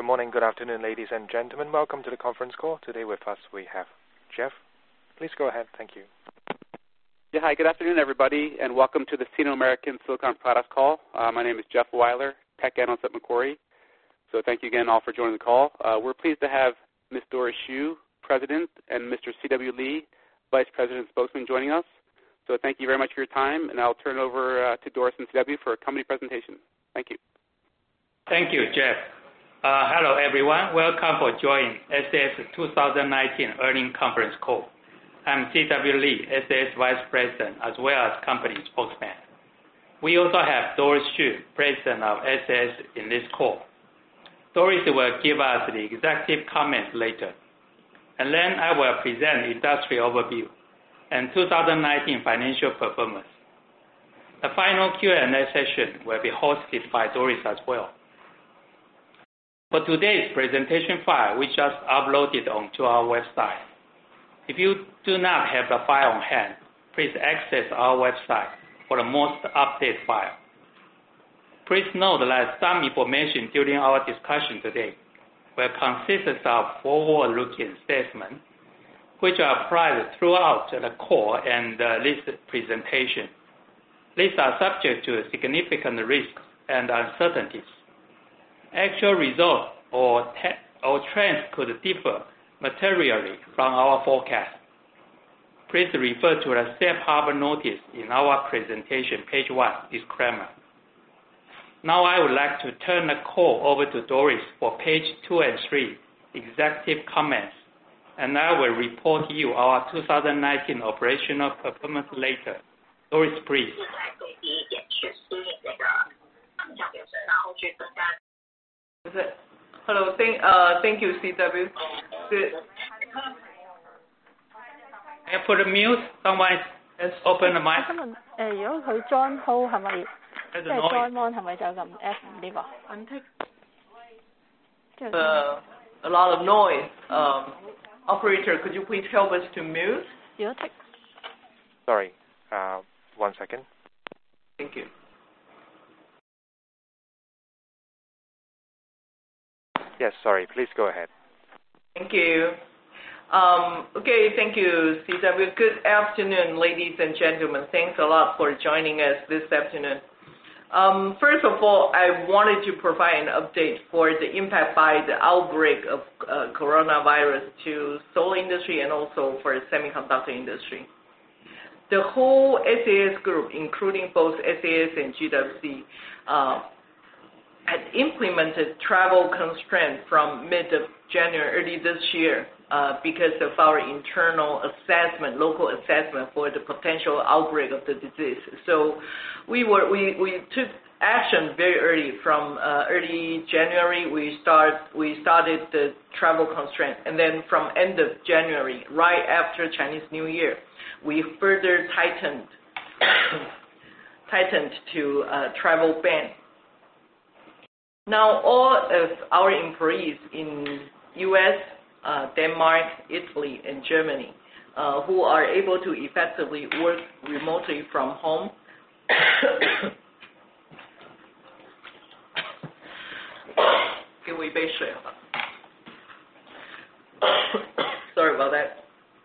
good morning, good afternoon, ladies and gentlemen. Welcome to the conference call. Today with us we have Jeff. Please go ahead. Thank you. Yeah, hi, good afternoon, everybody, and welcome to the Sino American Silicon Products Call. My name is Jeff Weiler, Tech Analyst at Macquarie. So thank you again all for joining the call. We're pleased to have Ms. Doris Hsu, President, and Mr. C.W. Lee, Vice President and Spokesman, joining us. So thank you very much for your time, and I'll turn it over to Doris and C.W. for a company presentation. Thank you. Thank you, Jeff. Hello, everyone. Welcome for joining SAS 2019 earnings conference call. I'm C.W. Lee, SAS Vice President, as well as company spokesman. We also have Doris Hsu, President of SAS, in this call. Doris will give us the executive comments later, and then I will present industry overview and 2019 financial performance. The final Q&A session will be hosted by Doris as well. For today's presentation file, we just uploaded onto our website. If you do not have the file on hand, please access our website for the most updated file. Please note that some information during our discussion today will consist of forward-looking statements, which are applied throughout the call and this presentation. These are subject to significant risks and uncertainties. Actual results or trends could differ materially from our forecast. Please refer to the safe harbor notice in our presentation, page 1, disclaimer. Now I would like to turn the call over to Doris for page 2 and 3, executive comments, and I will report to you our 2019 operational performance later. Doris, please. Hello, thank you, CW. Good. I put a mute. Someone open the mic. 如果佢 join call 係咪即係 join on 係咪就撳 F 呢個 untick？ A lot of noise. Operator, could you please help us to mute? 如果 tick。 Sorry, 1 second. Thank you. Yes, sorry. Please go ahead. Thank you. Okay, thank you, CW. Good afternoon, ladies and gentlemen. Thanks a lot for joining us this afternoon. First of all, I wanted to provide an update for the impact by the outbreak of coronavirus to solar industry and also for the semiconductor industry. The whole SAS group, including both SAS and GWC, had implemented travel constraints from mid of January early this year because of our internal assessment, local assessment for the potential outbreak of the disease. So we took action very early. From early January, we started the travel constraint, and then from end of January, right after Chinese New Year, we further tightened to travel ban. Now, all of our employees in U.S., Denmark, Italy, and Germany who are able to effectively work remotely from home Sorry about that.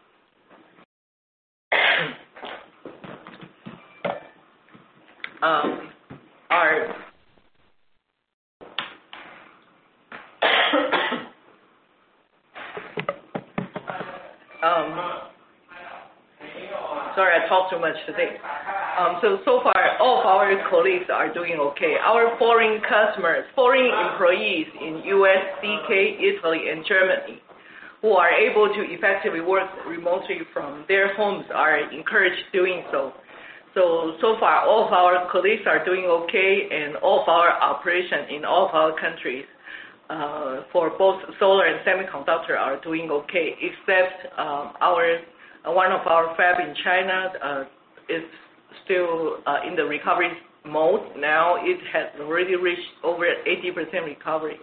Sorry, I talked too much today. So far, all of our colleagues are doing okay. Our foreign customers, foreign employees in U.S., CK, Italy, and Germany who are able to effectively work remotely from their homes are encouraged doing so. So far, all of our colleagues are doing okay, and all of our operations in all of our countries for both solar and semiconductor are doing okay, except one of our fab in China is still in the recovery mode. Now it has already reached over 80% recovery.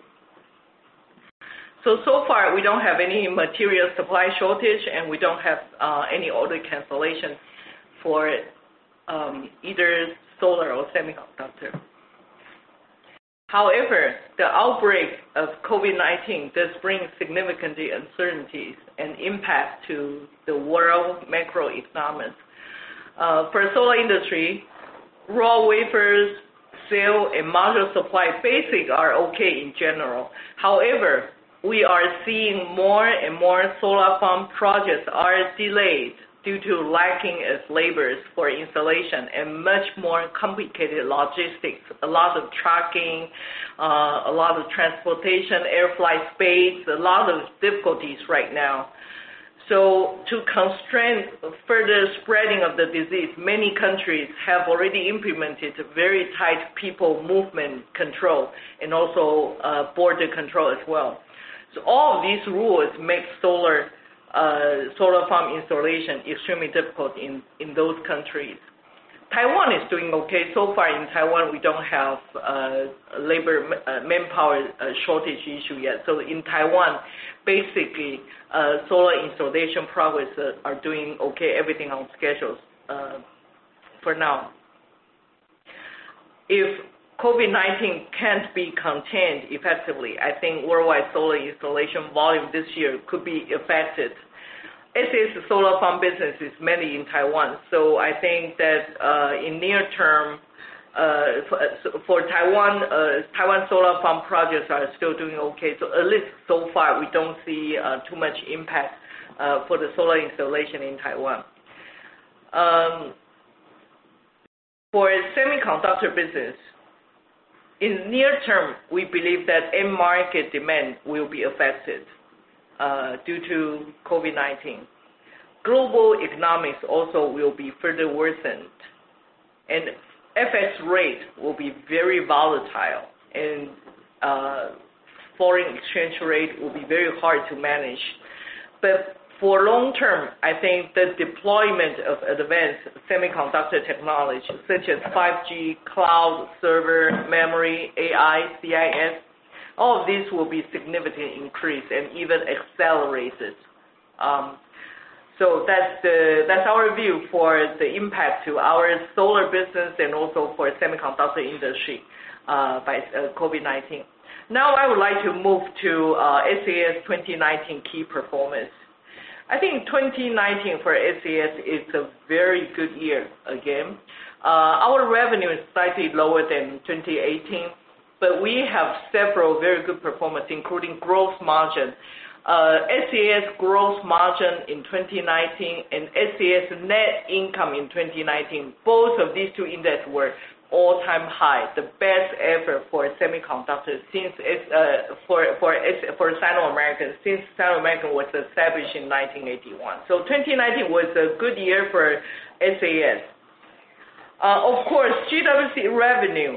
So far we don't have any material supply shortage, and we don't have any order cancellation for either solar or semiconductor. However, the outbreak of COVID-19 does bring significant uncertainties and impact to the world macroeconomics. For solar industry, raw wafers, cell, and module supply basic are okay in general. However, we are seeing more and more solar farm projects are delayed due to lacking of labors for installation and much more complicated logistics, a lot of trucking, a lot of transportation, air flight space, a lot of difficulties right now. So to constrain further spreading of the disease, many countries have already implemented very tight people movement control and also border control as well. So all of these rules make solar farm installation extremely difficult in those countries. Taiwan is doing okay. So far in Taiwan, we don't have labor manpower shortage issue yet. So in Taiwan, basically, solar installation progress are doing okay, everything on schedules for now. If COVID-19 can't be contained effectively, I think worldwide solar installation volume this year could be affected. SAS solar farm business is mainly in Taiwan, so I think that in near term, for Taiwan, Taiwan solar farm projects are still doing okay. So at least so far, we don't see too much impact for the solar installation in Taiwan. For semiconductor business, in near term, we believe that end market demand will be affected due to COVID-19. Global economics also will be further worsened, and FX rate will be very volatile, and foreign exchange rate will be very hard to manage. But for long term, I think the deployment of advanced semiconductor technology such as 5G, cloud, server, memory, AI, CIS, all of these will be significantly increased and even accelerated. So that's our view for the impact to our solar business and also for semiconductor industry by COVID-19. Now I would like to move to SAS 2019 key performance. I think 2019 for SAS is a very good year again. Our revenue is slightly lower than 2018, but we have several very good performance, including gross margin. SAS gross margin in 2019 and SAS net income in 2019, both of these two indexes were all-time high, the best ever for semiconductors since for Sino-American, since Sino-American was established in 1981. So 2019 was a good year for SAS. Of course, GWC revenue,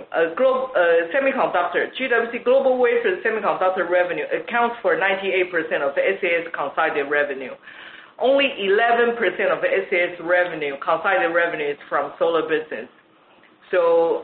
GWC Global Wafer Semiconductor revenue accounts for 98% of the SAS consolidated revenue. Only 11% of the SAS revenue, consolidated revenue, is from solar business. So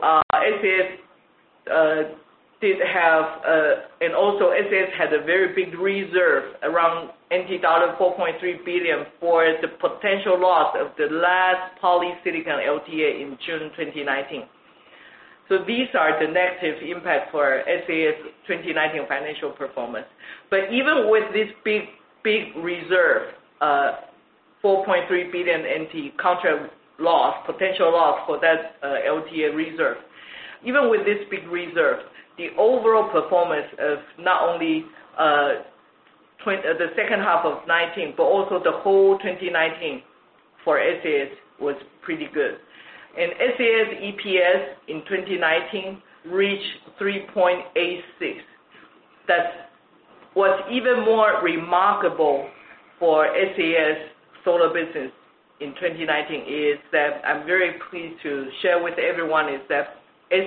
SAS did have, and also SAS had a very big reserve, around NT dollar 4.3 billion for the potential loss of the last polysilicon LTA in June 2019. So these are the negative impacts for SAS 2019 financial performance. But even with this big reserve, 4.3 billion NT contract loss, potential loss for that LTA reserve, even with this big reserve, the overall performance of not only the second half of 19, but also the whole 2019 for SAS was pretty good. And SAS EPS in 2019 reached 3.86. That was even more remarkable for SAS solar business in 2019 is that I'm very pleased to share with everyone is that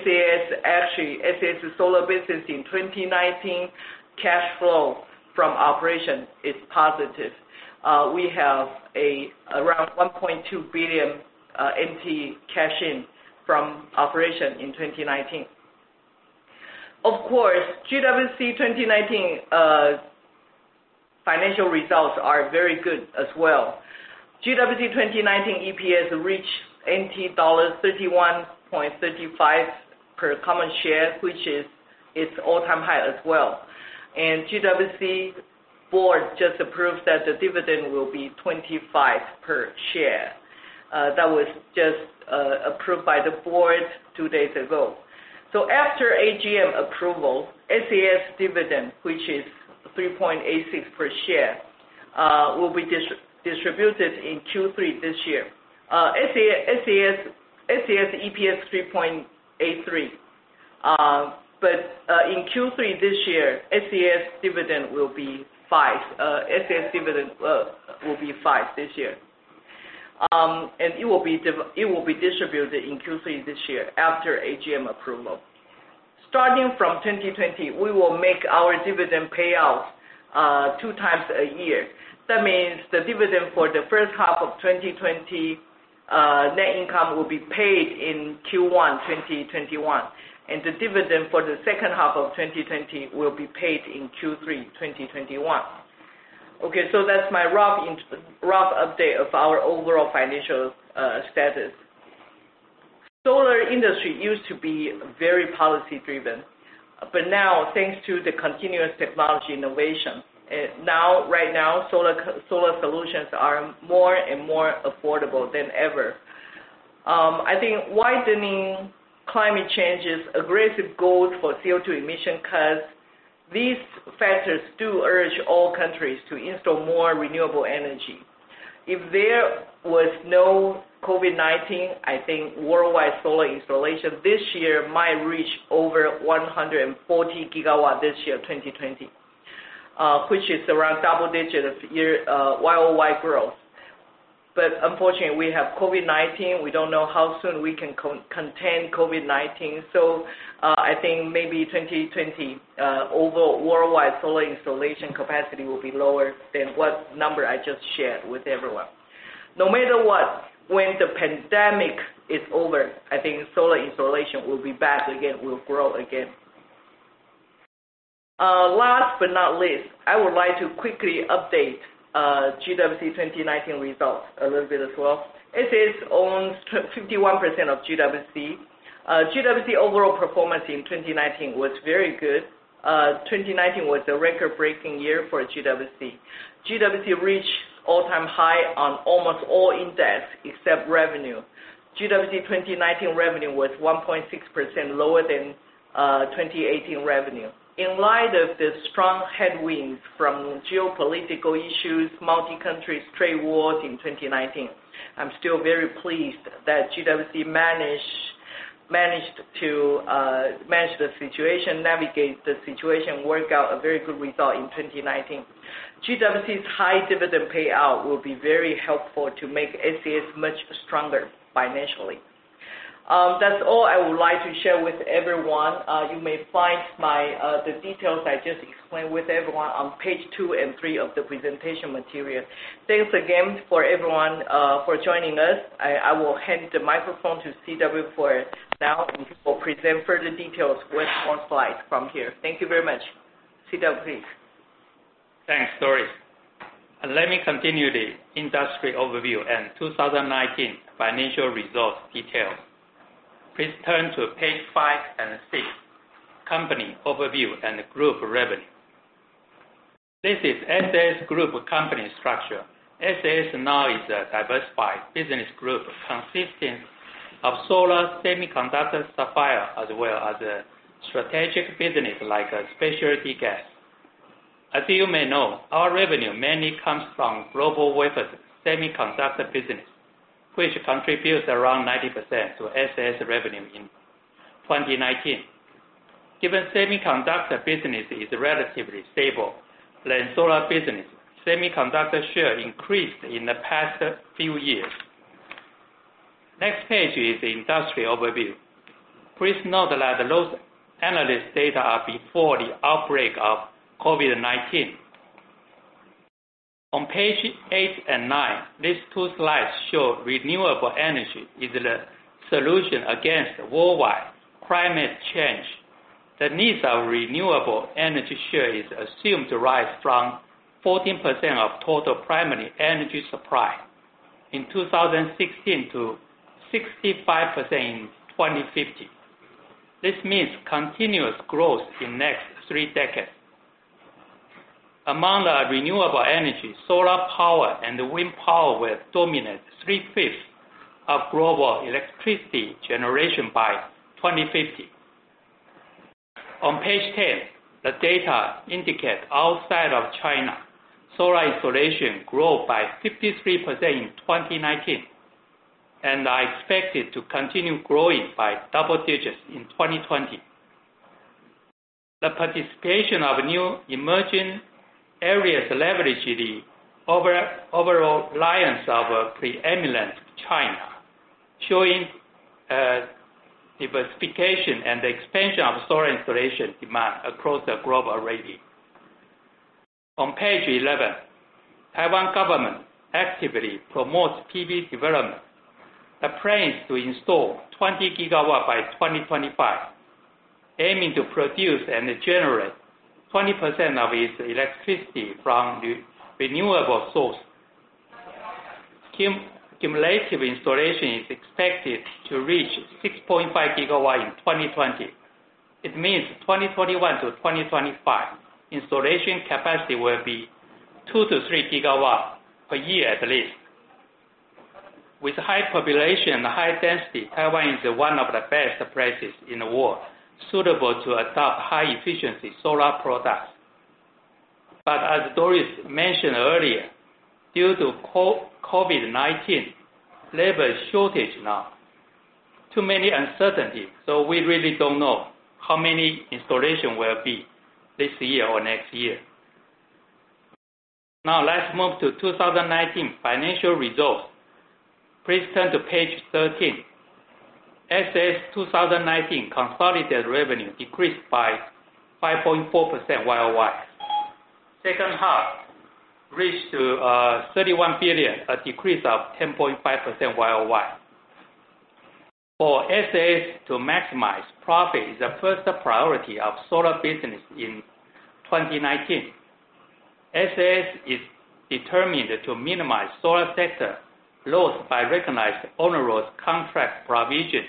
SAS solar business in 2019 cash flow from operation is positive. We have around 1.2 billion NT cash in from operation in 2019. Of course, GWC 2019 financial results are very good as well. GWC 2019 EPS reached NT dollar 31.35 per common share, which is its all-time high as well. And GWC board just approved that the dividend will be 25 per share. That was just approved by the board 2 days ago. So after AGM approval, SAS dividend, which is 3.86 per share, will be distributed in Q3 this year. SAS EPS 3.83. But in Q3 this year, SAS dividend will be 5. SAS dividend will be 5 this year. And it will be distributed in Q3 this year after AGM approval. Starting from 2020, we will make our dividend payout 2 times a year. That means the dividend for the first half of 2020 net income will be paid in Q1 2021, and the dividend for the second half of 2020 will be paid in Q3 2021. Okay, so that's my rough update of our overall financial status. Solar industry used to be very policy driven, but now thanks to the continuous technology innovation, right now solar solutions are more and more affordable than ever. I think widening climate change's aggressive goals for CO2 emission cuts, these factors do urge all countries to install more renewable energy. If there was no COVID-19, I think worldwide solar installation this year might reach over 140 gigawatt this year, 2020, which is around double-digit of year YOY growth. But unfortunately, we have COVID-19. We don't know how soon we can contain COVID-19. So I think maybe 2020 overall worldwide solar installation capacity will be lower than what number I just shared with everyone. No matter what, when the pandemic is over, I think solar installation will be back again, will grow again. Last but not least, I would like to quickly update GWC 2019 results a little bit as well. SAS owns 51% of GWC. GWC overall performance in 2019 was very good. 2019 was a record-breaking year for GWC. GWC reached all-time high on almost all index except revenue. GWC 2019 revenue was 1.6% lower than 2018 revenue. In light of the strong headwinds from geopolitical issues, multi-country trade wars in 2019, I'm still very pleased that GWC managed to manage the situation, navigate the situation, work out a very good result in 2019. GWC's high dividend payout will be very helpful to make SAS much stronger financially. That's all I would like to share with everyone. You may find the details I just explained with everyone on page 2 and 3 of the presentation material. Thanks again for everyone for joining us. I will hand the microphone to CW for now, and he will present further details with more slides from here. Thank you very much. CW, please. Thanks, Doris. Let me continue the industry overview and 2019 financial results details. Please turn to page 5 and 6, company overview and group revenue. This is SAS group company structure. SAS now is a diversified business group consisting of solar, semiconductor, sapphire, as well as a strategic business like a specialty gas. As you may know, our revenue mainly comes from GlobalWafers semiconductor business, which contributes around 90% to SAS revenue in 2019. Given semiconductor business is relatively stable than solar business, semiconductor share increased in the past few years. Next page is the industry overview. Please note that those analyst data are before the outbreak of COVID-19. On page 8 and 9, these 2 slides show renewable energy is the solution against worldwide climate change. The needs of renewable energy share is assumed to rise from 14% of total primary energy supply in 2016 to 65% in 2050. This means continuous growth in next 3 decades. Among the renewable energy, solar power and wind power will dominate 3/5 of global electricity generation by 2050. On page 10, the data indicate outside of China, solar installation grew by 53% in 2019 and are expected to continue growing by double digits in 2020. The participation of new emerging areas leverage the overall alliance of preeminent China, showing diversification and the expansion of solar installation demand across the globe already. On page 11, Taiwan government actively promotes PV development. The plan is to install 20 gigawatts by 2025, aiming to produce and generate 20% of its electricity from renewable sources. Cumulative installation is expected to reach 6.5 gigawatts in 2020. It means 2021 to 2025, installation capacity will be 2 to 3 gigawatts per year at least. With high population and high density, Taiwan is one of the best places in the world suitable to adopt high-efficiency solar products. But as Doris mentioned earlier, due to COVID-19, labor shortage now, too many uncertainties, so we really don't know how many installation will be this year or next year. Now let's move to 2019 financial results. Please turn to page 13. SAS 2019 consolidated revenue decreased by 5.4% YOY. Second half reached to 31 billion, a decrease of 10.5% YOY. For SAS to maximize profit is the first priority of solar business in 2019. SAS is determined to minimize solar sector loss by recognized onerous contract provision,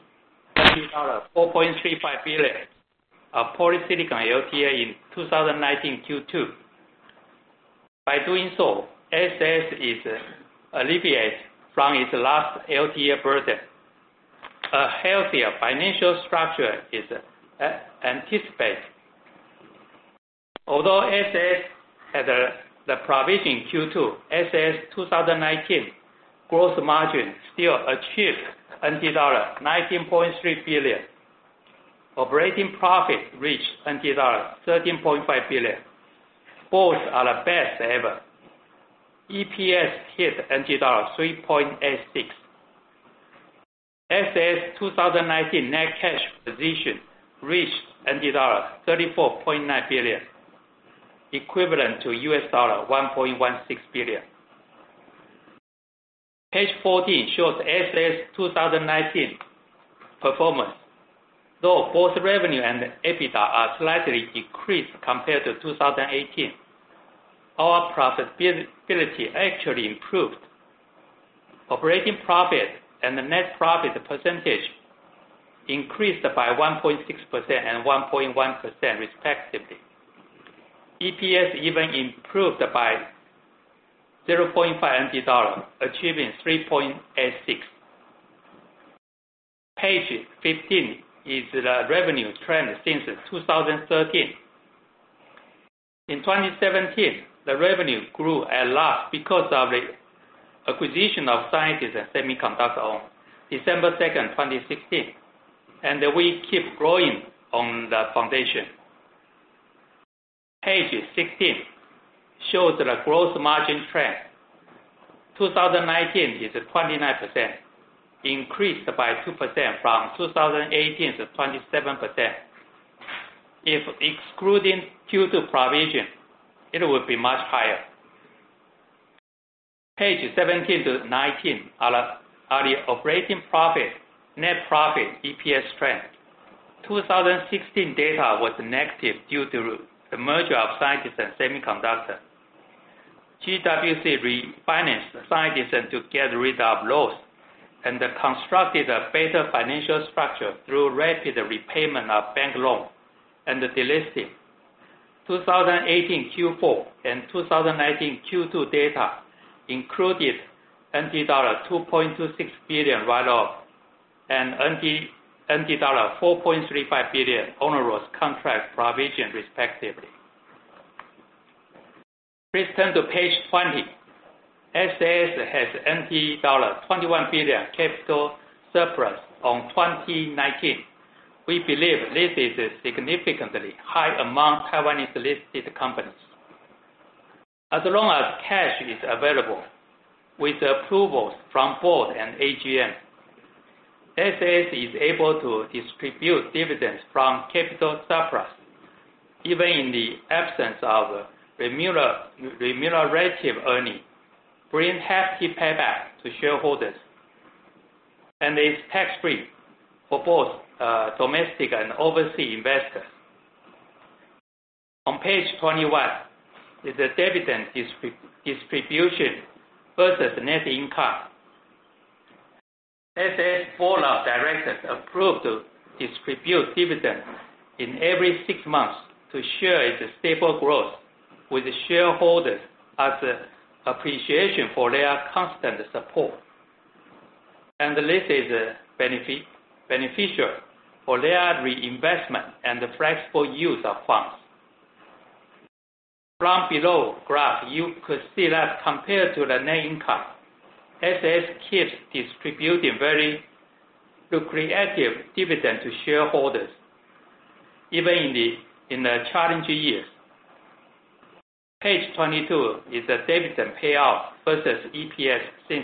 $4.35 billion of polysilicon LTA in 2019 Q2. By doing so, SAS is alleviated from its last LTA burden. A healthier financial structure is anticipated. Although SAS had the provision in Q2, SAS 2019 gross margin still achieved NT$ 19.3 billion. Operating profit reached NT$ 13.5 billion. Both are the best ever. EPS hit NT$ 3.86. SAS 2019 net cash position reached NT$ 34.9 billion, equivalent to $1.16 billion. Page 14 shows SAS 2019 performance. Though both revenue and EBITDA are slightly decreased compared to 2018, our profitability actually improved. Operating profit and the net profit percentage increased by 1.6% and 1.1% respectively. EPS even improved by 0.5 NT$, achieving 3.86. Page 15 is the revenue trend since 2013. In 2017, the revenue grew at last because of the acquisition of Scientists and Semiconductor on December 2nd, 2016, and we keep growing on the foundation. Page 16 shows the gross margin trend. 2019 is 29%, increased by 2% from 2018's 27%. If excluding Q2 provision, it would be much higher. Page 17 to 19 are the operating profit, net profit, EPS trend. 2016 data was negative due to the merger of Scientists and Semiconductor. GWC refinanced Scientists to get rid of loss and constructed a better financial structure through rapid repayment of bank loan and delisting. 2018 Q4 and 2019 Q2 data included NT dollar 2.26 billion write-off and NT dollar 4.35 billion onerous contract provision respectively. Please turn to page 20. SAS has NT dollar 21 billion capital surplus on 2019. We believe this is significantly high among Taiwanese listed companies. As long as cash is available, with approvals from board and AGM, SAS is able to distribute dividends from capital surplus, even in the absence of remunerative earning, bring hefty payback to shareholders, and is tax-free for both domestic and overseas investors. On page 21 is the dividend distribution versus net income. SAS Board of Directors approved to distribute dividends in every 6 months to share its stable growth with shareholders as appreciation for their constant support. And this is beneficial for their reinvestment and the flexible use of funds. From below graph, you could see that compared to the net income, SAS keeps distributing very lucrative dividend to shareholders, even in the challenging years. Page 22 is the dividend payout versus EPS since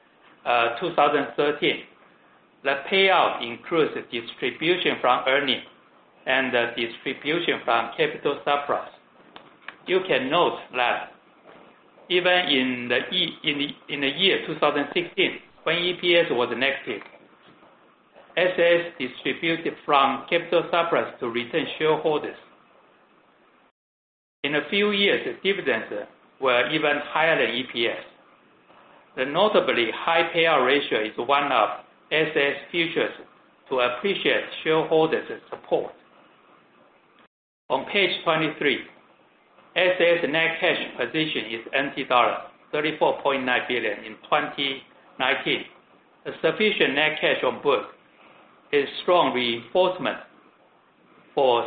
2013. The payout includes the distribution from earnings and the distribution from capital surplus. You can note that even in the year 2016, when EPS was negative, SAS distributed from capital surplus to return shareholders. In a few years, the dividends were even higher than EPS. The notably high payout ratio is one of SAS features to appreciate shareholders' support. On page 23, SAS net cash position is NT dollar 34.9 billion in 2019. A sufficient net cash on book is strong reinforcement for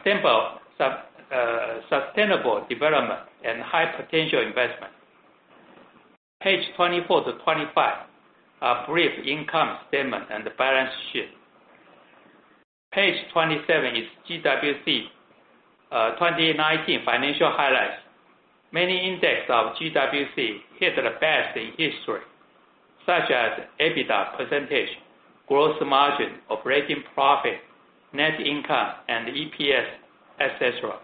sustainable development and high potential investment. Page 24 to 25 are brief income statement and the balance sheet. Page 27 is GWC 2019 financial highlights. Many indexes of GWC hit the best in history, such as EBITDA percentage, gross margin, operating profit, net income, and EPS, etc.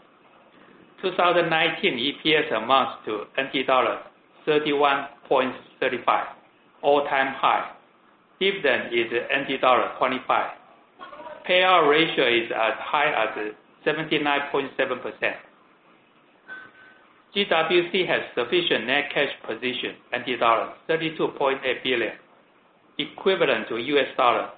2019 EPS amounts to NT dollar 31.35, all-time high. Dividend is NT dollar 25. Payout ratio is as high as 79.7%. GWC has sufficient net cash position, NT dollar 32.8 billion, equivalent to US dollar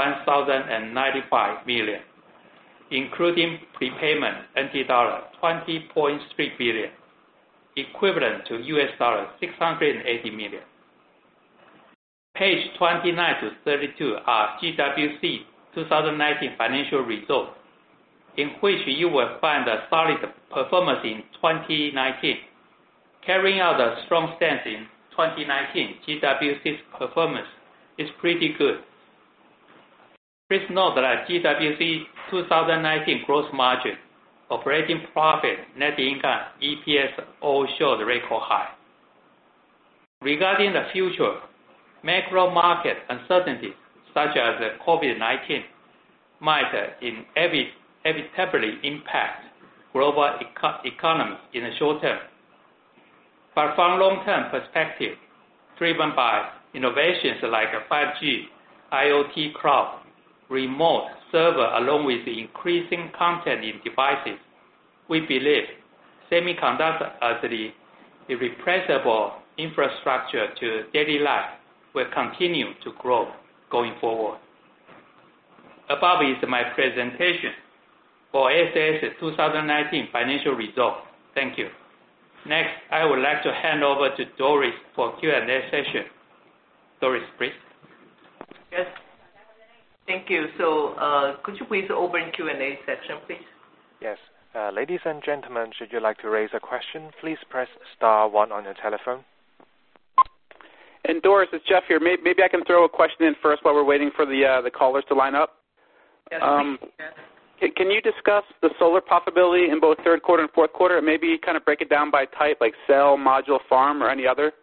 1,095 million, including prepayment NT dollar 20.3 billion, equivalent to US dollar 680 million. Page 29 to 32 are GWC 2019 financial results, in which you will find a solid performance in 2019. Carrying out a strong stance in 2019, GWC's performance is pretty good. Please note that GWC 2019 gross margin, operating profit, net income, EPS all show the record high. Regarding the future, macro market uncertainties such as COVID-19 might inevitably impact global economy in the short term. But from long-term perspective, driven by innovations like 5G, IoT, cloud, remote server, along with the increasing content in devices, we believe semiconductor as the irreplaceable infrastructure to daily life will continue to grow. going forward. Above is my presentation for SAS 2019 financial results. Thank you. Next, I would like to hand over to Doris for Q&A session. Doris, please. Yes. Thank you. So could you please open Q&A section, please? Yes. Ladies and gentlemen, should you like to raise a question, please press *1 on your telephone. And Doris, it's Jeff here. Maybe I can throw a question in first while we're waiting for the callers to line up. Yes, Can you discuss the solar profitability in both third quarter and fourth quarter, and maybe kind of break it down by type, like cell, module, farm, or any other?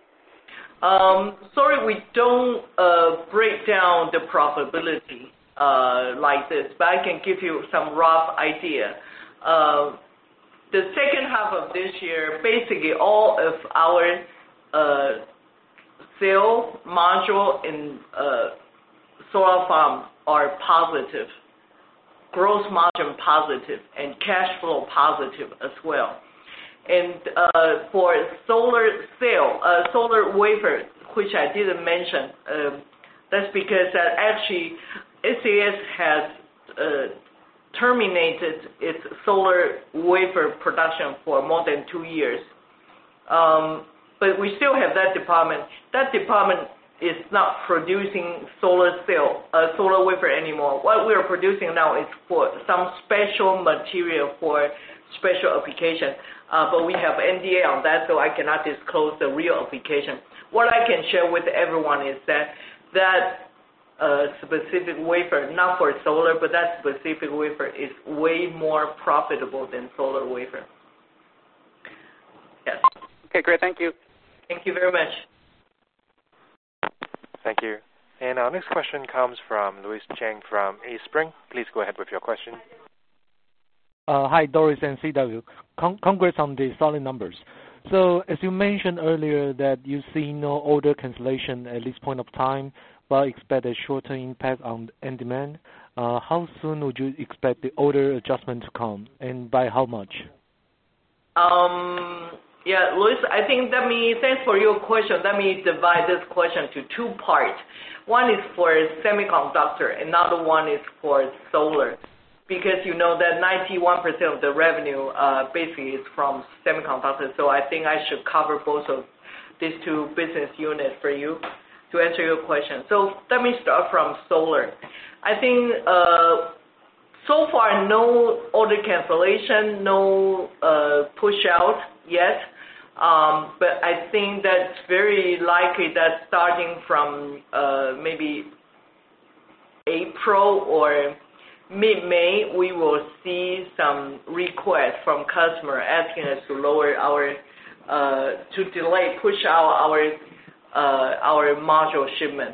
Sorry, we don't break down the profitability like this, but I can give you some rough idea. The second half of this year, basically all of our cell, module, and solar farm are positive, gross margin positive, and cash flow positive as well. And for solar cell, solar wafer, which I didn't mention, that's because that actually SAS has terminated its solar wafer production for more than 2 years. But we still have that department. That department is not producing solar wafer anymore. What we are producing now is for some special material for special application. But we have NDA on that, so I cannot disclose the real application. What I can share with everyone is that specific wafer, not for solar, but that specific wafer is way more profitable than solar wafer. Yes. Okay, great. Thank you. Thank you very much. Thank you. And our next question comes from Louis Cheng from eSpring. Please go ahead with your question. Hi, Doris and CW. Congrats on the solid numbers. So as you mentioned earlier that you see no order cancellation at this point of time, but expect a short-term impact on end demand, how soon would you expect the order adjustment to come, and by how much? Yeah, Louis, I think thanks for your question. Let me divide this question to 2 parts. One is for semiconductor, another one is for solar. Because you know that 91% of the revenue basically is from semiconductor, so I think I should cover both of these 2 business units for you to answer your question. So let me start from solar. I think so far no order cancellation, no push out yet, but I think that's very likely that starting from maybe April or mid-May, we will see some requests from customer asking us to lower our, push out our module shipment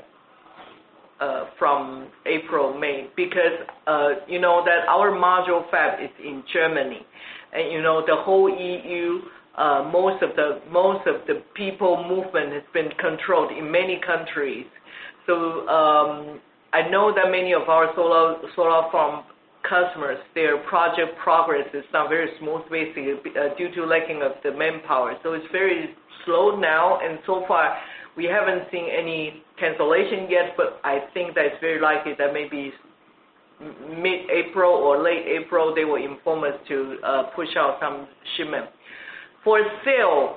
from April, May, because you know that our module fab is in Germany, and you know the whole EU, most of the people movement has been controlled in many countries. So I know that many of our solar farm customers, their project progress is not very smooth, basically due to lacking of the manpower. So it's very slow now, and so far we haven't seen any cancellation yet, but I think that it's very likely that maybe mid-April or late April they will inform us to push out some shipment. For sale,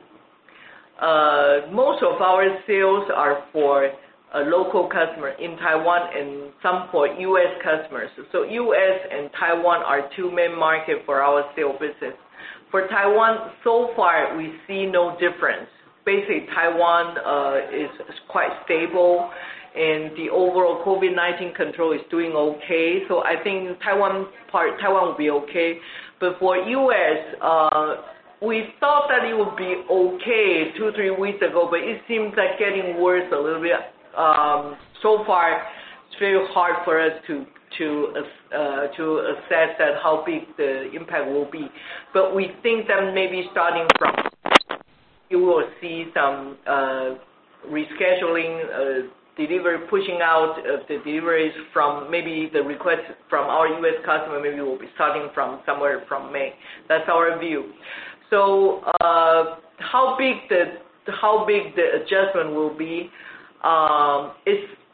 most of our sales are for a local customer in Taiwan and some for U.S. customers. So U.S. and Taiwan are 2 main markets for our sale business. For Taiwan, so far we see no difference. Basically, Taiwan is quite stable, and the overall COVID-19 control is doing okay. So I think Taiwan will be okay. But for U.S., we thought that it would be okay 2-3 weeks ago, but it seems like getting worse a little bit. So far, it's very hard for us to assess that how big the impact will be. But we think that maybe starting from, you will see some rescheduling, delivery, pushing out of the deliveries from maybe the request from our U.S. customer. Maybe we'll be starting from somewhere from May. That's our view. So how big the adjustment will be?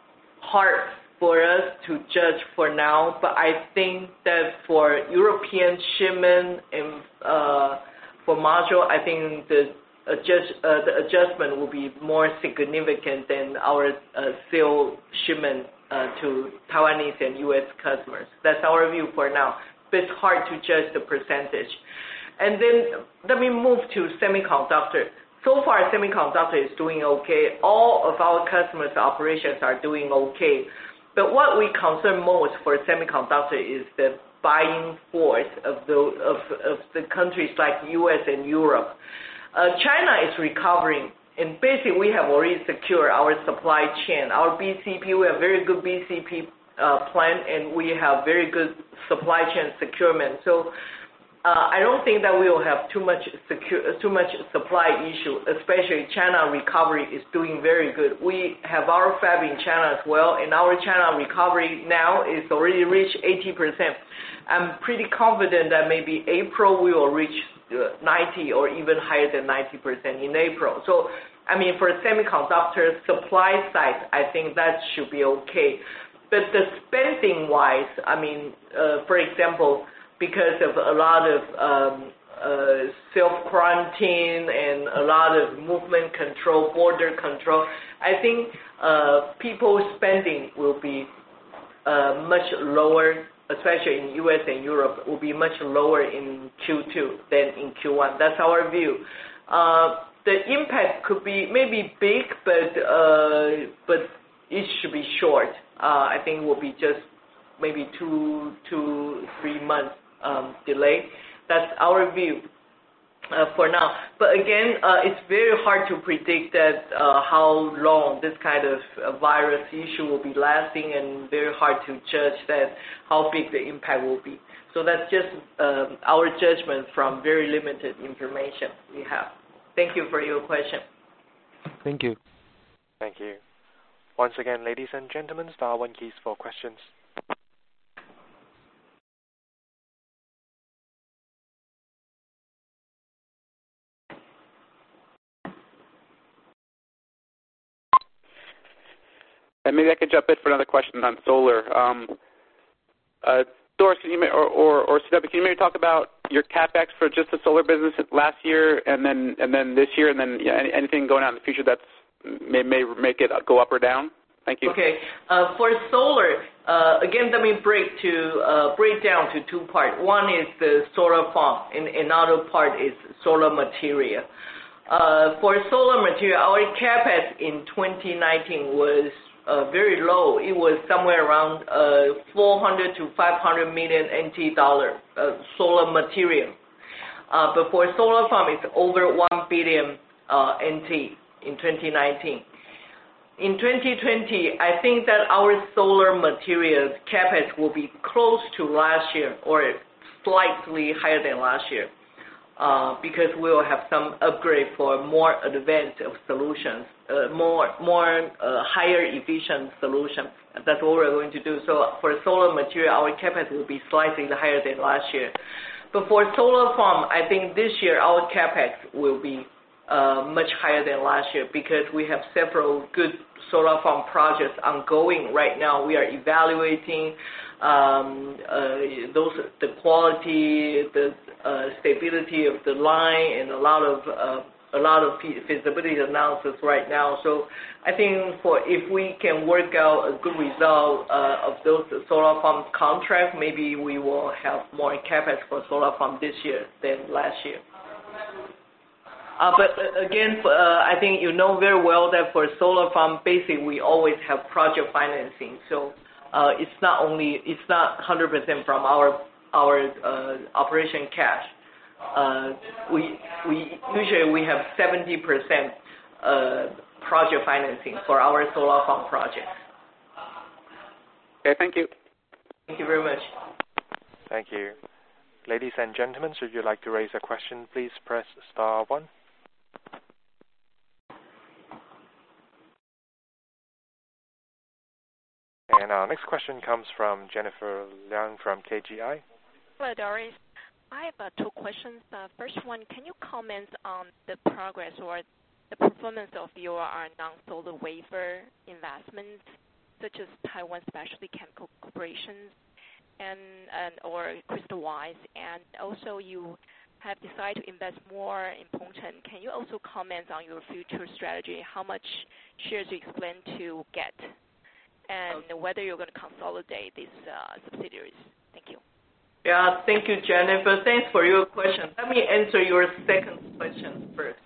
hard for us to judge for now, but I think that for European shipment and for module, I think the adjustment will be more significant than our sale shipment to Taiwanese and U.S. customers. That's our view for now, but it's hard to judge the percentage. And then let me move to semiconductor. So far, semiconductor is doing okay. All of our customers' operations are doing okay. But what we concern most for semiconductor is the buying force of the countries like U.S. and Europe. China is recovering, and basically we have already secured our supply chain. Our BCP, we have very good BCP plan, and we have very good supply chain securement. So I don't think that we will have too much supply issue, especially China recovery is doing very good. We have our fab in China as well, and our China recovery now is already reached 80%. I'm pretty confident that maybe April we will reach 90 or even higher than 90% in April. So, I mean, for semiconductor supply side, I think that should be okay. But the spending-wise, I mean, for example, because of a lot of self-quarantine and a lot of movement control, border control, I think people's spending will be much lower, especially in U.S. and Europe, will be much lower in Q2 than in Q1. That's our view. The impact could be maybe big, but it should be short. I think it will be just maybe 2 to 3 months delay. That's our view for now. But again, it's very hard to predict that how long this kind of virus issue will be lasting, and very hard to judge that how big the impact will be. So that's just our judgment from very limited information we have. Thank you for your question. Thank you. Thank you. Once again, ladies and gentlemen, star 1 keys for questions. And maybe I could jump in for another question on solar. Doris, can you or CW, can you maybe talk about your capex for just the solar business last year, and then this year, and then anything going on in the future that's may make it go up or down? Thank you. Okay. For solar, again, let me break down to 2 parts. One is the solar farm, and another part is solar material. For solar material, our capex in 2019 was very low. It was somewhere around 400 to 500 million NT dollar solar material. But for solar farm, it's over 1 billion NT in 2019. In 2020, I think that our solar material capex will be close to last year or slightly higher than last year, because we will have some upgrade for more advanced solutions, more higher efficient solutions. That's what we're going to do. So for solar material, our capex will be slightly higher than last year. But for solar farm, I think this year our capex will be much higher than last year, because we have several good solar farm projects ongoing right now. We are evaluating the quality, the stability of the line, and a lot of feasibility analysis right now. So I think if we can work out a good result of those solar farm contracts, maybe we will have more capex for solar farm this year than last year. But again, I think you know very well that for solar farm, basically we always have project financing. So it's not 100% from our operation cash. We usually have 70% project financing for our solar farm projects. Okay, thank you. Thank you very much. Thank you. Ladies and gentlemen, should you like to raise a question, please press star 1. And our next question comes from Jennifer Liang from KGI. Hello, Doris. I have 2 questions. First one, can you comment on the progress or the performance of your non-solar wafer investments? such as Taiwan Specialty Chemical Corporation or Crystal Wise, and also you have decided to invest more in Pengcheng. Can you also comment on your future strategy, how much shares you plan to get, and whether you're going to consolidate these subsidiaries? Thank you. Yeah, thank you, Jennifer. Thanks for your question. Let me answer your second question first.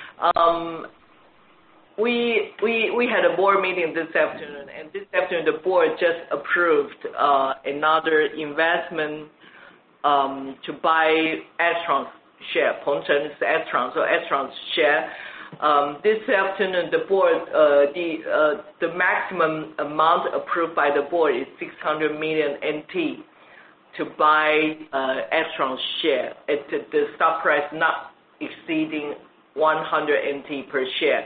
We had a board meeting this afternoon, and this afternoon the board just approved another investment to buy Astron's share. Pengcheng's Astron, so Astron's share. This afternoon, the board, the maximum amount approved by the board is 600 million NT to buy Astron's share at the stock price not exceeding 100 NT per share.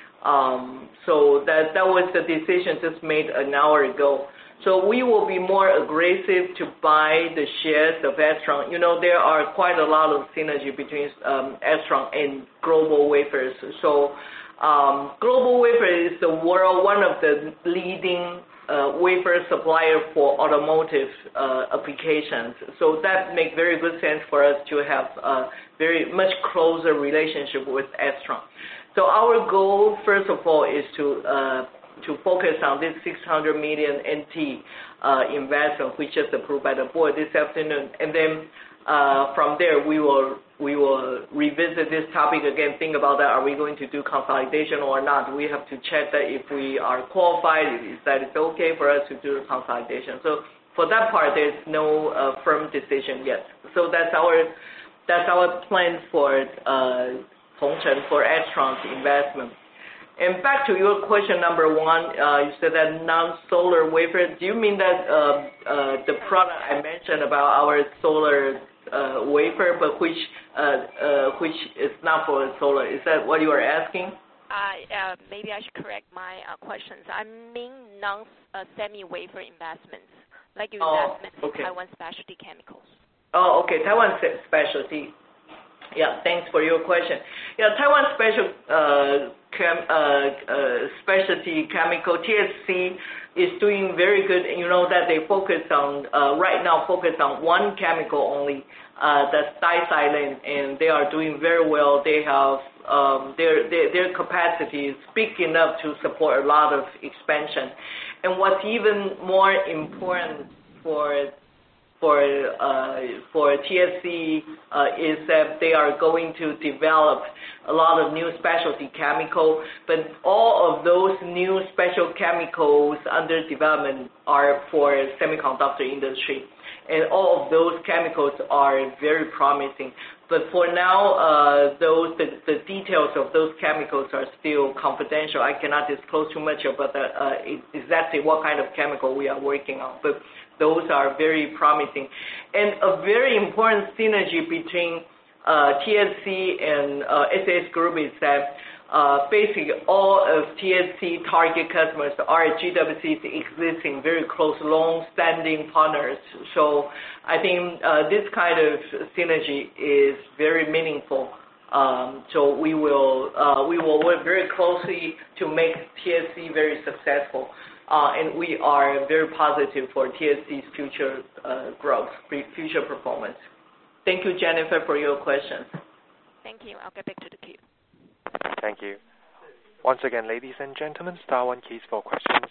So that was the decision just made an hour ago. So we will be more aggressive to buy the shares of Astron. You know, there are quite a lot of synergy between Astron and GlobalWafers. So GlobalWafers is the world, one of the leading wafer supplier for automotive applications. So that makes very good sense for us to have a very much closer relationship with Astron. So our goal, first of all, is to focus on this 600 million NT investment, which is approved by the board this afternoon, and then from there we will revisit this topic again. Think about that. Are we going to do consolidation or not? We have to check that if we are qualified, is that it's okay for us to do the consolidation. So for that part, there's no firm decision yet. So that's our plan for Pengcheng, for Astron's investment. And back to your question number one, you said that non-solar wafer. Do you mean that the product I mentioned about our solar wafer, but which is not for solar? Is that what you are asking? Maybe I should correct my questions. I mean non-semi wafer investments, like your investments in Taiwan Specialty Chemicals. Oh, okay, Taiwan Specialty. Yeah, thanks for your question. Yeah, Taiwan Specialty Chemical, TSC, is doing very good. You know that they focus on, right now, one chemical only, that's disilane, and they are doing very well. They have, their capacity is big enough to support a lot of expansion. And what's even more important for TSC is that they are going to develop a lot of new specialty chemicals, but all of those new special chemicals under development are for semiconductor industry, and all of those chemicals are very promising. But for now, the details of those chemicals are still confidential. I cannot disclose too much about exactly what kind of chemical we are working on, but those are very promising. And a very important synergy between TSC and SAS Group is that basically all of TSC target customers are GWC's existing very close, long-standing partners. So I think this kind of synergy is very meaningful. So we will work very closely to make TSC very successful. And we are very positive for TSC's future growth, future performance. Thank you, Jennifer, for your questions. Thank you. I'll get back to the queue. Thank you. Once again, ladies and gentlemen, star one keys for questions.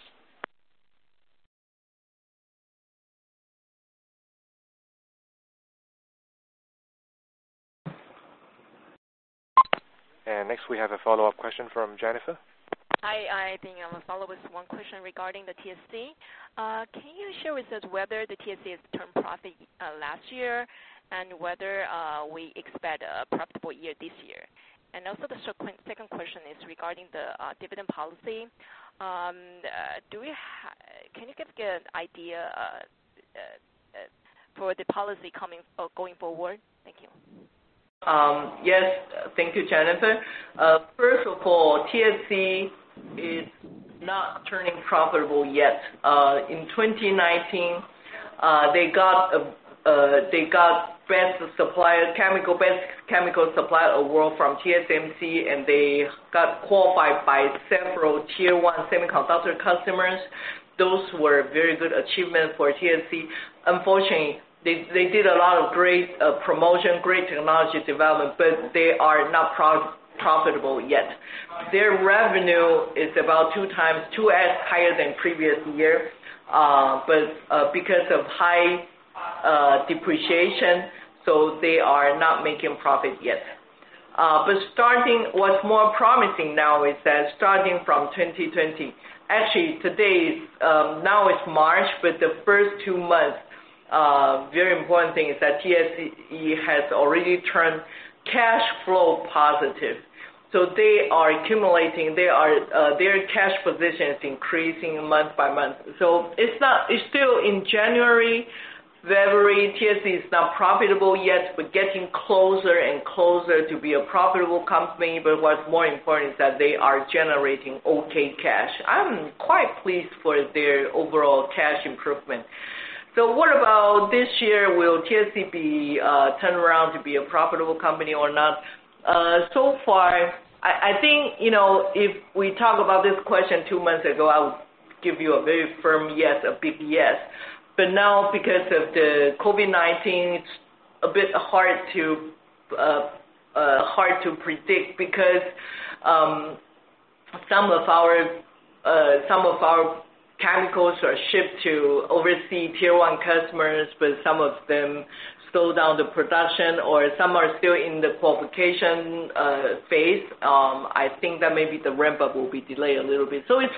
And next we have a follow-up question from Jennifer. I think I'm going to follow with one question regarding the TSC. Can you share with us whether the TSC has turned profit last year and whether we expect a profitable year this year? And also the second question is regarding the dividend policy. Can you give an idea for the policy going forward? Thank you. Yes, thank you, Jennifer. First of all, TSC is not turning profitable yet. In 2019, they got best chemical supplier award from TSMC, and they got qualified by several tier 1 semiconductor customers. those were very good achievements for TSC. Unfortunately, they did a lot of great promotion, great technology development, but they are not profitable yet. Their revenue is about 2x higher than previous year, but because of high depreciation, so they are not making profit yet. But what's more promising now is that starting from 2020, actually today now it's March, but the first 2 months, very important thing is that TSE has already turned cash flow positive. So they are accumulating, their cash position is increasing month by month. So it's still in January, February, TSE is not profitable yet, but getting closer and closer to be a profitable company. But what's more important is that they are generating okay cash. I'm quite pleased for their overall cash improvement. So what about this year? Will TSE be turned around to be a profitable company or not? So far, I think, if we talk about this question 2 months ago, I would give you a very firm yes, a big yes. But now, because of the COVID-19, it's a bit hard to predict because some of our chemicals are shipped to overseas tier 1 customers, but some of them slow down the production, or some are still in the qualification phase. I think that maybe the ramp-up will be delayed a little bit. So it's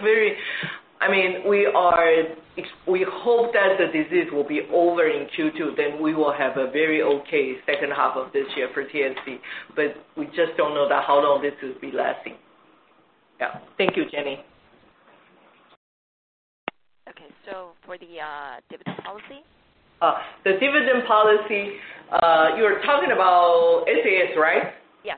we hope that the disease will be over in Q2, then we will have a very okay second half of this year for TSC. But we just don't know how long this will be lasting. Yeah. Thank you, Jenny. Okay, so for the dividend policy? The dividend policy, you're talking about SAS, right? Yes.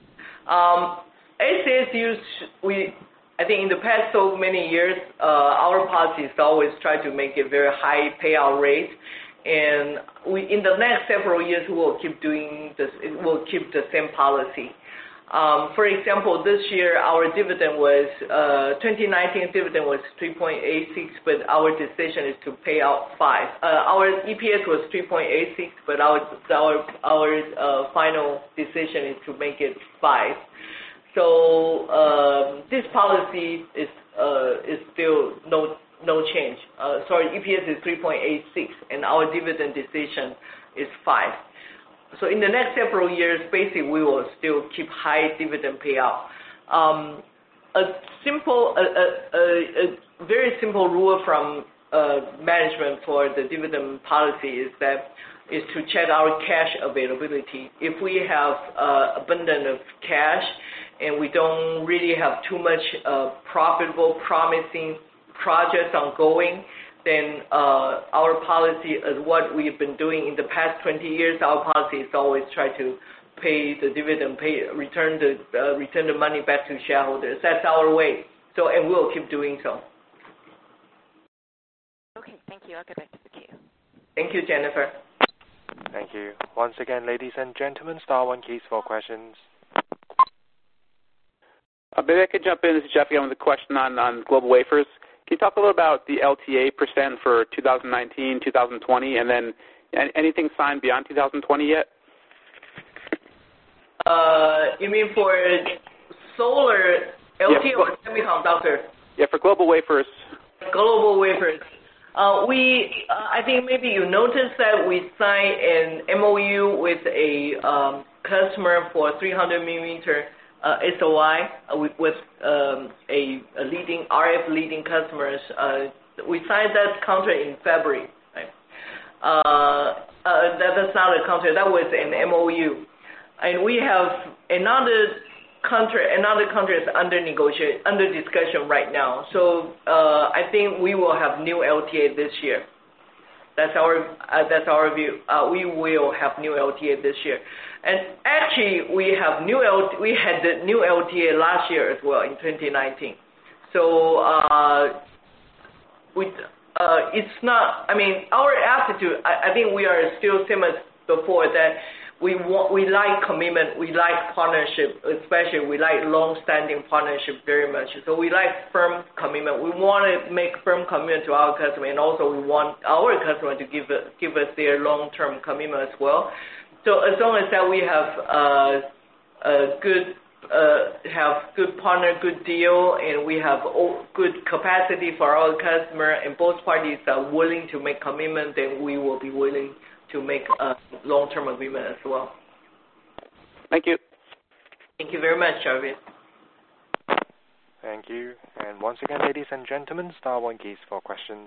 SAS I think in the past so many years, our policy is always try to make a very high payout rate, and in the next several years we will keep doing this. We'll keep the same policy. For example, this year our dividend was 2019 dividend was 3.86, but our decision is to pay out 5. Our EPS was 3.86, but our final decision is to make it 5. So this policy is still no change. EPS is 3.86, and our dividend decision is 5. So in the next several years, basically we will still keep high dividend payout. A very simple rule from management for the dividend policy is to check our cash availability. If we have abundance of cash and we don't really have too much profitable, promising projects ongoing, then our policy is what we've been doing in the past 20 years. Our policy is always try to pay the dividend, return the money back to shareholders. That's our way. So, and we'll keep doing so. Okay, thank you. I'll get back to the queue. Thank you, Jennifer. Thank you. Once again, ladies and gentlemen, star 1 keys for questions. Maybe I could jump in. This is Jeff again with a question on Global Wafers. Can you talk a little about the LTA % for 2019, 2020, and then anything signed beyond 2020 yet? You mean for solar LTA or semiconductor? Yeah, for Global Wafers. Global Wafers. I think maybe you noticed that we signed an MOU with a customer for 300 millimeter SOI with a leading RF leading customers. We signed that contract in February. Right? That's not a contract. That was an MOU, and we have another contract is under discussion right now. So I think we will have new LTA this year. That's our view. We will have new LTA this year, and actually we had the new LTA last year as well in 2019. So it's not. I mean, our attitude. I think we are still same as before, that we like commitment, we like partnership, especially we like long-standing partnership very much. So we like firm commitment. We want to make firm commitment to our customer, and also we want our customer to give us their long-term commitment as well. So as long as that we have good partner, good deal, and we have good capacity for our customer, and both parties are willing to make commitment, then we will be willing to make a long-term agreement as well. Thank you. Thank you very much, Jarvis. Thank you. And once again, ladies and gentlemen, star 1 keys for questions.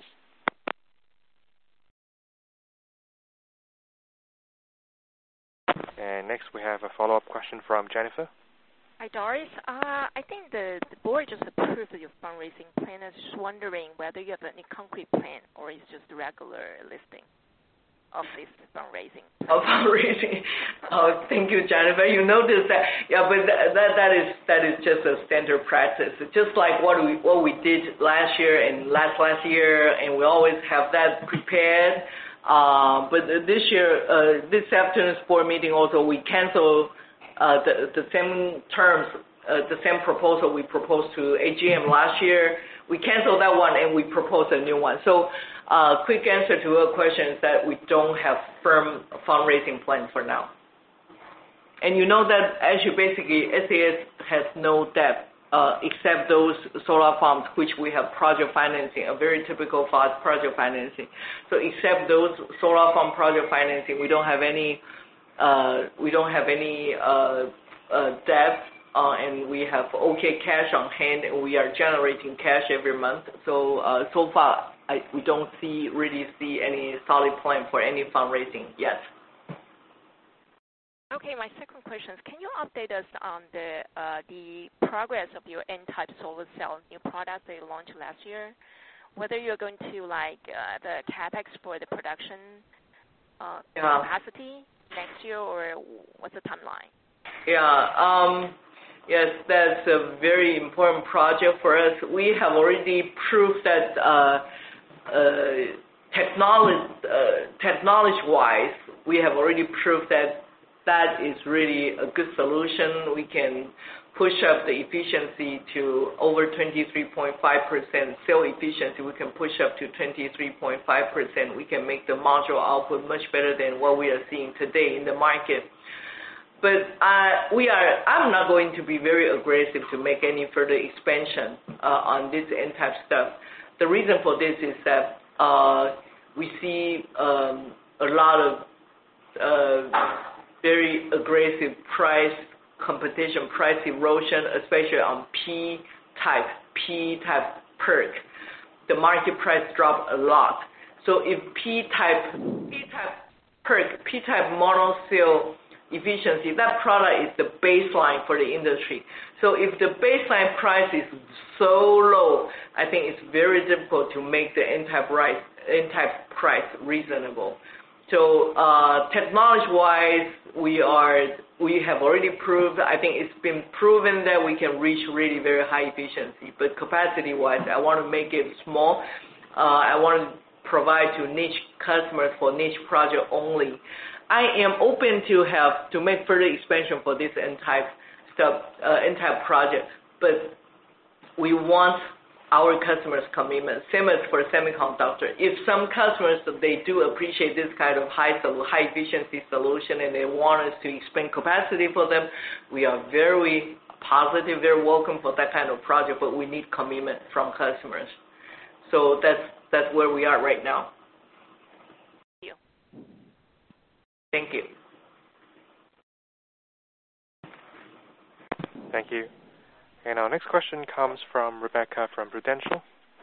And next we have a follow-up question from Jennifer. Hi, Doris. I think the board just approved your fundraising plan. I was just wondering whether you have any concrete plan or it's just a regular listing of this fundraising. Fundraising. Thank you, Jennifer. You notice that, but that is just a standard practice. It's just like what we did last year and last year, and we always have that prepared. But this year, this afternoon's board meeting also, we cancel the same terms, the same proposal we proposed to AGM last year. We canceled that one and we proposed a new one. So quick answer to your question is that we don't have firm fundraising plan for now. And you know that as you basically, SAS has no debt except those solar farms which we have project financing, a very typical project financing. So except those solar farm project financing, we don't have any debt, and we have okay cash on hand, and we are generating cash every month. So so far, we don't really see any solid plan for any fundraising yet. Okay, my second question is, can you update us on the progress of your N-type solar cell new product that you launched last year? Whether you're going to the capex for the production capacity next year, or what's the timeline? Yeah. Yes, that's a very important project for us. We have already proved that technology-wise, we have already proved that is really a good solution. We can push up the efficiency to over 23.5%. Cell efficiency, we can push up to 23.5%. We can make the module output much better than what we are seeing today in the market. But I'm not going to be very aggressive to make any further expansion on this N-type stuff. The reason for this is that we see a lot of very aggressive price competition, price erosion, especially on P-type PERC. The market price dropped a lot. So if P-type PERC, P-type monocell efficiency, that product is the baseline for the industry. So if the baseline price is so low, I think it's very difficult to make the N-type price reasonable. So technology-wise, we have already proved, I think it's been proven that we can reach really very high efficiency. But capacity-wise, I want to make it small. I want to provide to niche customers for niche project only. I am open to make further expansion for this N-type stuff, N-type project, but we want our customers' commitment. Same as for semiconductor. If some customers, they do appreciate this kind of high efficiency solution and they want us to expand capacity for them, we are very positive, very welcome for that kind of project, but we need commitment from customers. So that's where we are right now. Thank you. Thank you. And our next question comes from Rebecca from Prudential.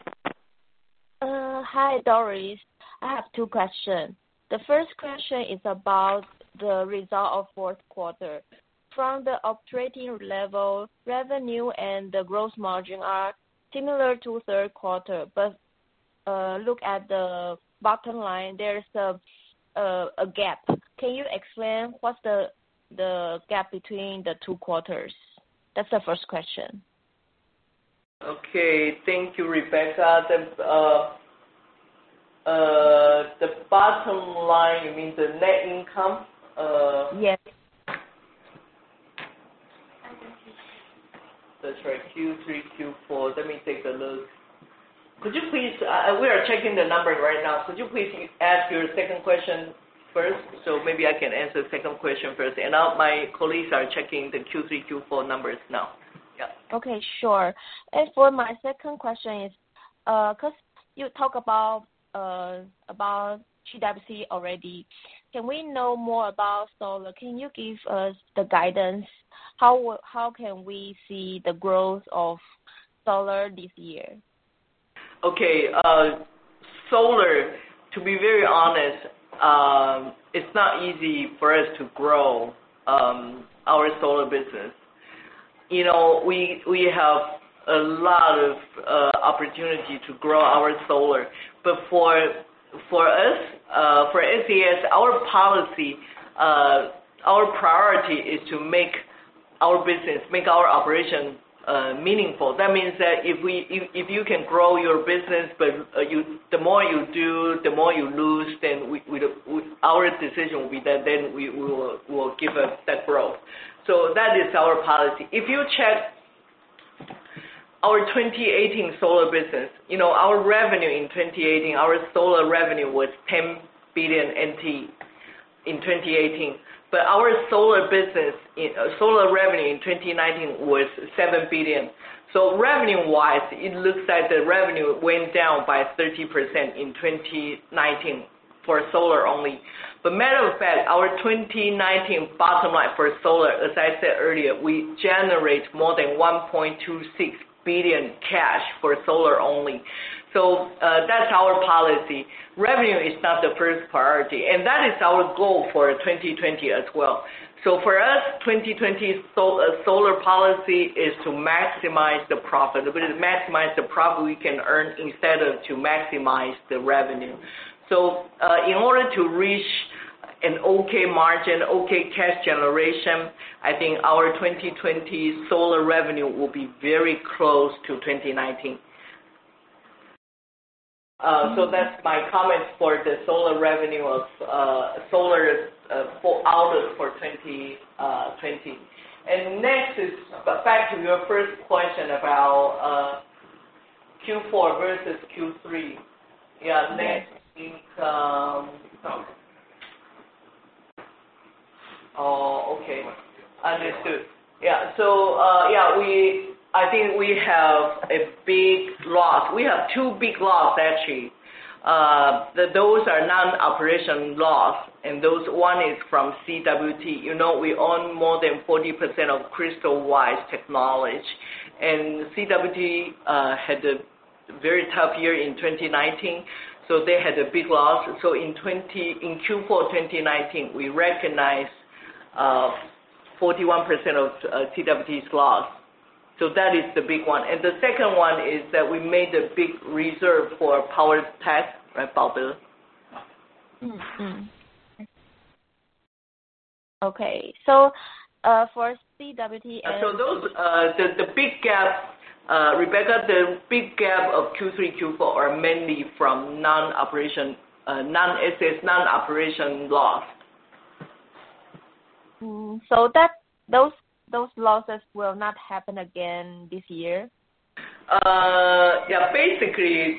Hi, Doris. I have two questions. The first question is about the result of fourth quarter. From the operating level, revenue and the gross margin are similar to third quarter, but look at the bottom line, there's a gap. Can you explain what's the gap between the two quarters? That's the first question. Okay, thank you, Rebecca. The bottom line, you mean the net income? Yes. That's right, Q3, Q4. Let me take a look. Could you please, we are checking the number right now. Could you please ask your second question first? So maybe I can answer the second question first. And now my colleagues are checking the Q3, Q4 numbers now. Yeah. Okay, sure. And for my second question is, because you talk about GWC already, can we know more about solar? Can you give us the guidance? How can we see the growth of solar this year? Okay, solar, to be very honest, it's not easy for us to grow our solar business. You know, we have a lot of opportunity to grow our solar, but for us, for SAS, our policy, our priority is to make our business, make our operation meaningful. That means that if you can grow your business, but the more you do, the more you lose, then our decision will be that then we will give up that growth. So that is our policy. If you check our 2018 solar business, you know, our revenue in 2018, our solar revenue was 10 billion NT in 2018. But our solar business, solar revenue in 2019 was 7 billion. So revenue-wise, it looks like the revenue went down by 30% in 2019 for solar only. But matter of fact, our 2019 bottom line for solar, as I said earlier, we generate more than 1.26 billion cash for solar only. So that's our policy. Revenue is not the first priority, and that is our goal for 2020 as well. So for us, 2020 solar policy is to maximize the profitability, maximize the profit we can earn instead of to maximize the revenue. So in order to reach an okay margin, okay cash generation, I think our 2020 solar revenue will be very close to 2019. So that's my comments for the solar revenue of solar outlook for 2020. And next is back to your first question about Q4 versus Q3. Yeah, next income. Oh, okay, understood. Yeah, so I think we have a big loss. We have two big loss actually. Those are non-operation loss, and those one is from CWT. You know, we own more than 40% of Crystal Wise Technology, and CWT had a very tough year in 2019, so they had a big loss. So in Q4 2019, we recognized 41% of CWT's loss. So that is the big one. And the second one is that we made a big reserve for power tax, right, Baobe? Mm-hmm. Okay. So for CWT and... So those, the big gap, Rebecca, the big gap of Q3, Q4 are mainly from non-operation, non-SS, non-operation loss. So that those losses will not happen again this year? Yeah, basically,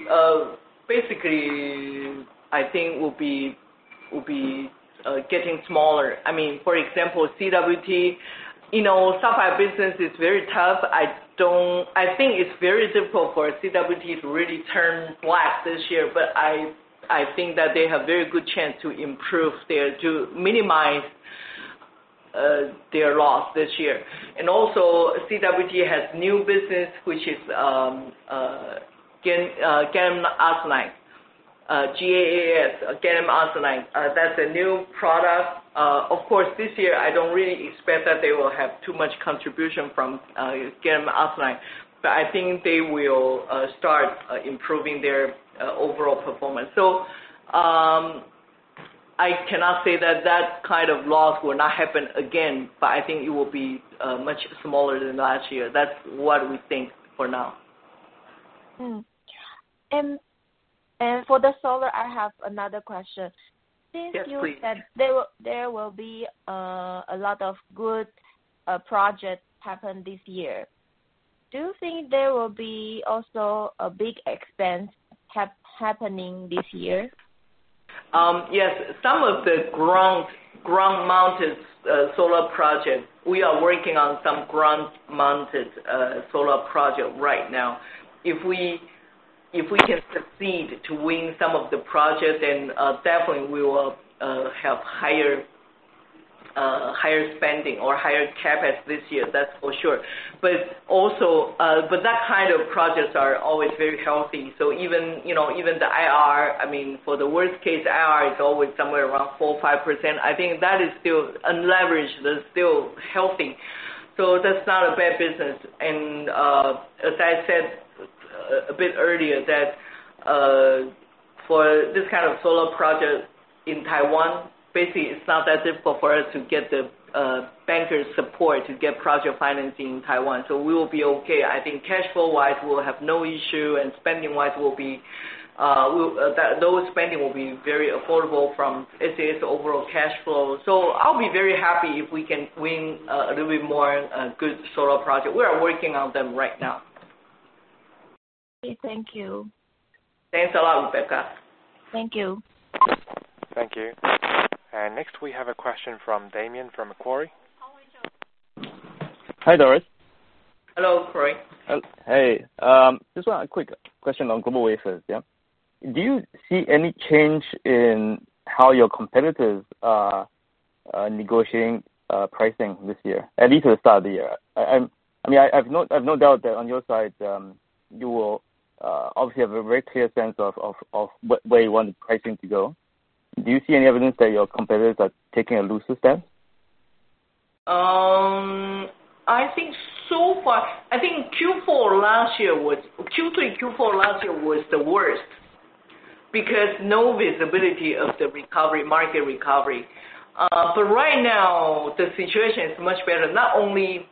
I think will be getting smaller. I mean, for example, CWT, you know, sapphire business is very tough. I think it's very difficult for CWT to really turn black this year, but I think that they have very good chance to improve to minimize their loss this year. And also CWT has new business which is gallium arsenide, GaAs, gallium arsenide. That's a new product. Of course, this year I don't really expect that they will have too much contribution from gallium arsenide, but I think they will start improving their overall performance. So I cannot say that kind of loss will not happen again, but I think it will be much smaller than last year. That's what we think for now. And for the solar, I have another question. Since Yes, you please. said there will be a lot of good projects happen this year, do you think there will be also a big expense happening this year? Yes, some of the ground-mounted solar projects. We are working on some ground-mounted solar project right now. If we can succeed to win some of the projects, then definitely we will have higher spending or higher CapEx this year. That's for sure. But also, but that kind of projects are always very healthy. So even the IR, I mean, for the worst case, IR is always somewhere around 4-5%. I think that is still unleveraged. That's still healthy. So that's not a bad business. And as I said a bit earlier, that for this kind of solar project in Taiwan, basically it's not that difficult for us to get the bankers' support to get project financing in Taiwan. So we will be okay. I think cash flow-wise we'll have no issue, and spending-wise will be those spending will be very affordable from SAS overall cash flow. So I'll be very happy if we can win a little bit more good solar project. We are working on them right now. Okay, thank you. Thanks a lot, Rebecca. Thank you. Thank you. And next we have a question from Damien from Macquarie. Hi, Doris. Hello, Corey. Hey, just one quick question on GlobalWafers. Yeah, do you see any change in how your competitors are negotiating pricing this year, at least at the start of the year? I've no doubt that on your side you will obviously have a very clear sense of where you want the pricing to go. Do you see any evidence that your competitors are taking a looser stance? I think so far, I think Q3, Q4 last year was the worst because no visibility of the market recovery. But right now the situation is much better. Not only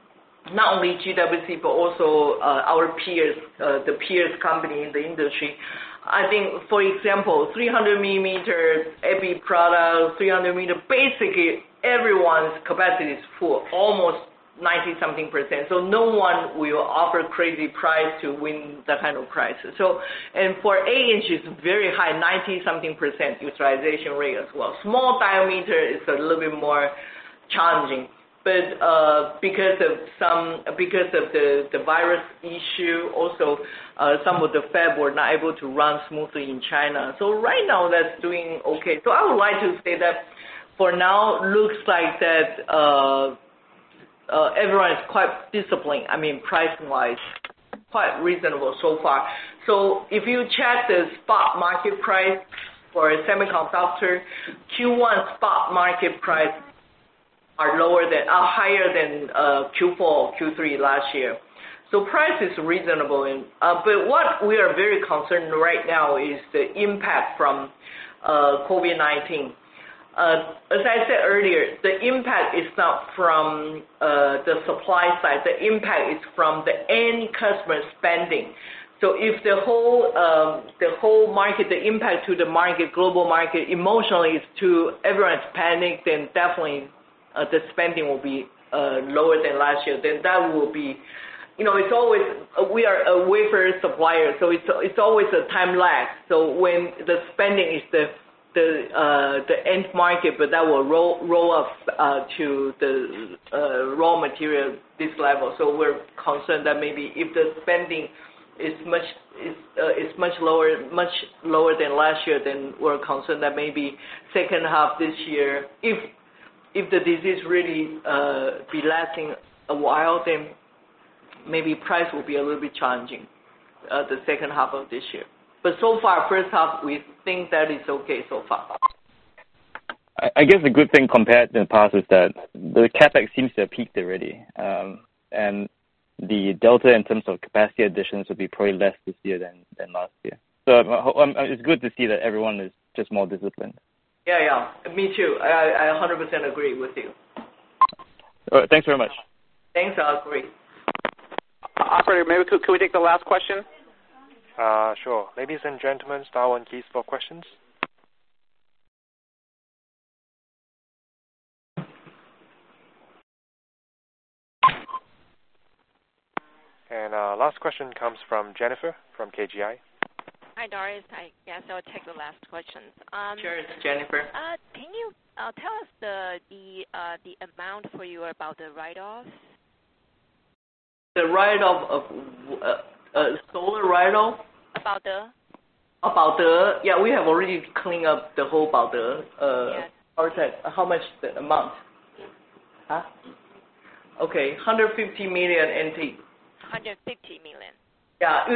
GWC but also our peers, the peers company in the industry. I think, for example, 300 millimeter EPI product, 300 millimeter, basically everyone's capacity is full, almost 90-something%. So no one will offer crazy price to win that kind of prices. So, and for 8-inch it's very high, 90-something% utilization rate as well. Small diameter is a little bit more challenging. But because of the virus issue, also some of the fab were not able to run smoothly in China. So right now that's doing okay. So I would like to say that for now looks like that everyone is quite disciplined. I mean, price-wise, quite reasonable so far. So if you check the spot market price for a semiconductor, Q1 spot market price are higher than Q4, Q3 last year. So price is reasonable. But what we are very concerned right now is the impact from COVID-19. As I said earlier, the impact is not from the supply side. The impact is from the end customer spending. So if the whole market, the impact to the market, global market, emotionally is everyone's panicked, then definitely the spending will be lower than last year. Then that will be, it's always, we are a wafer supplier, so it's always a time lag. So when the spending is the end market, but that will roll up to the raw material this level. So we're concerned that maybe if the spending is much lower than last year, then we're concerned that maybe second half this year, if the disease really be lasting a while, then maybe price will be a little bit challenging the second half of this year. But so far, first half, we think that is okay so far. I guess the good thing compared to the past is that the CapEx seems to have peaked already, and the delta in terms of capacity additions will be probably less this year than last year. So it's good to see that everyone is just more disciplined. Yeah, me too. I 100% agree with you. All right, thanks very much. Thanks, Corey. Operator, maybe could we take the last question? Sure. Ladies and gentlemen, star one keys for questions. And last question comes from Jennifer from KGI. Hi, Doris. I guess I'll take the last questions. Sure, Jennifer. Can you tell us the amount for you about the write-off? The write-off of solar write-off? About we have already cleaned up the whole yes. How much the amount? Huh? Okay, 150 million NT. 150 million. Yeah,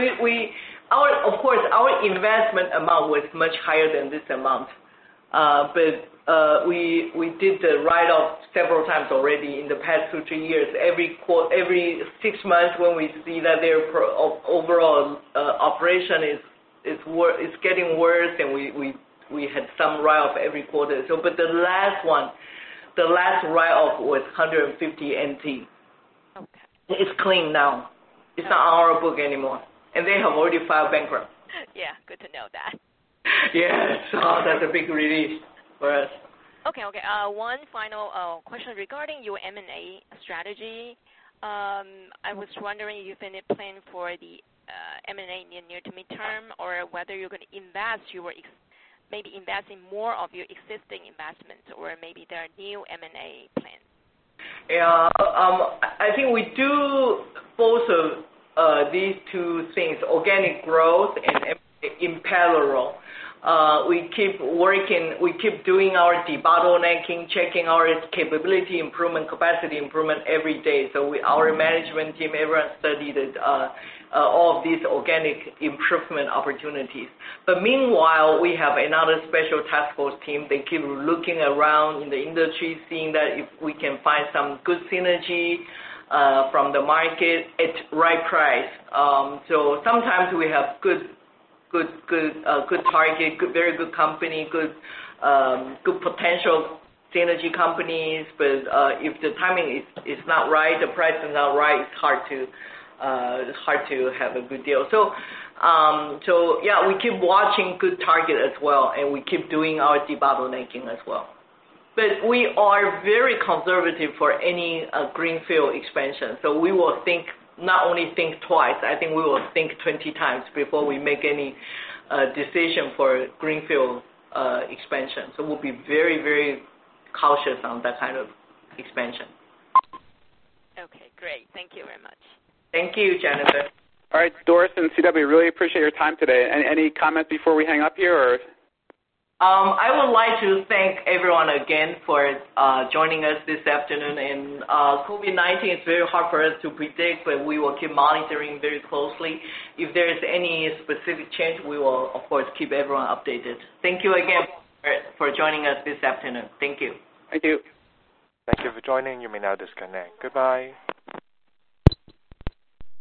of course, our investment amount was much higher than this amount, but we did the write-off several times already in the past 2-3 years. Every 6 months, when we see that their overall operation is getting worse, and we had some write-off every quarter. So, but the last write-off was 150 NT. Okay. It's clean now. It's not on our book anymore. And they have already filed bankrupt. Yeah, good to know that. Yes, that's a big relief for us. Okay. One final question regarding your M&A strategy. I was wondering if you have any plan for the M&A in the near to midterm, or whether you're going to invest in more of your existing investments, or maybe there are new M&A plans. Yeah, I think we do both of these two things, organic growth and in parallel. We keep working, we keep doing our debottlenecking, checking our capability improvement, capacity improvement every day. So our management team, everyone studied all of these organic improvement opportunities. But meanwhile, we have another special task force team. They keep looking around in the industry, seeing that if we can find some good synergy from the market at right price. So sometimes we have good target, very good company, good potential synergy companies. But if the timing is not right, the price is not right, it's hard to have a good deal. So yeah, we keep watching good target as well, and we keep doing our debottlenecking as well. But we are very conservative for any greenfield expansion. So we will not only think twice, I think we will think 20 times before we make any decision for greenfield expansion. So we'll be very, very cautious on that kind of expansion. Okay, great. Thank you very much. Thank you, Jennifer. All right, Doris and CW, really appreciate your time today. Any comments before we hang up here? Or? I would like to thank everyone again for joining us this afternoon. And COVID-19 is very hard for us to predict, but we will keep monitoring very closely. If there is any specific change, we will, of course, keep everyone updated. Thank you again for joining us this afternoon. Thank you. Thank you. Thank you for joining. You may now disconnect. Goodbye.